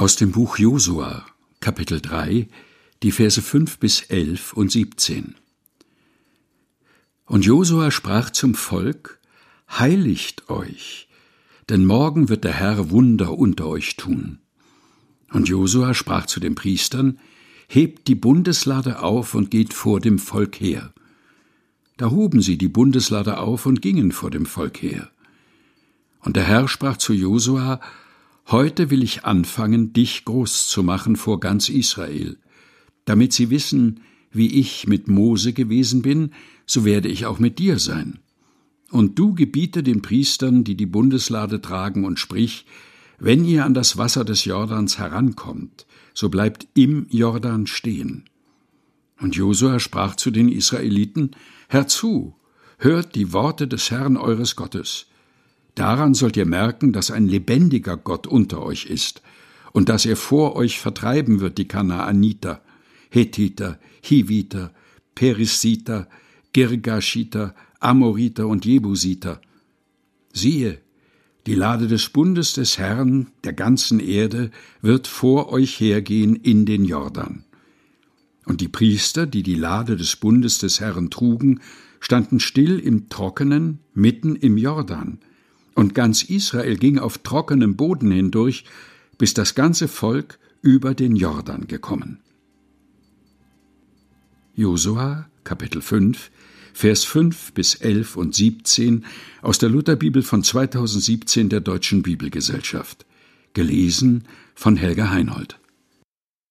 Aus dem Buch Josua, Kapitel 3, die Verse 5 bis 11 und 17. Und Josua sprach zum Volk: Heiligt euch, denn morgen wird der Herr Wunder unter euch tun. Und Josua sprach zu den Priestern: Hebt die Bundeslade auf und geht vor dem Volk her. Da hoben sie die Bundeslade auf und gingen vor dem Volk her. Und der Herr sprach zu Josua: Heute will ich anfangen, dich groß zu machen vor ganz Israel. Damit sie wissen, wie ich mit Mose gewesen bin, so werde ich auch mit dir sein. Und du gebiete den Priestern, die die Bundeslade tragen, und sprich: Wenn ihr an das Wasser des Jordans herankommt, so bleibt im Jordan stehen. Und Josua sprach zu den Israeliten: Hört zu, hört die Worte des Herrn eures Gottes. Daran sollt ihr merken, dass ein lebendiger Gott unter euch ist und dass er vor euch vertreiben wird die Kanaaniter, Hethiter, Hiviter, Perisiter, Girgashiter, Amoriter und Jebusiter. Siehe, die Lade des Bundes des Herrn der ganzen Erde wird vor euch hergehen in den Jordan. Und die Priester, die die Lade des Bundes des Herrn trugen, standen still im Trockenen mitten im Jordan. Und ganz Israel ging auf trockenem Boden hindurch, bis das ganze Volk über den Jordan gekommen. Josua, Kapitel 5, Vers 5 bis 11 und 17 aus der Lutherbibel von 2017 der Deutschen Bibelgesellschaft. Gelesen von Helga Heinold.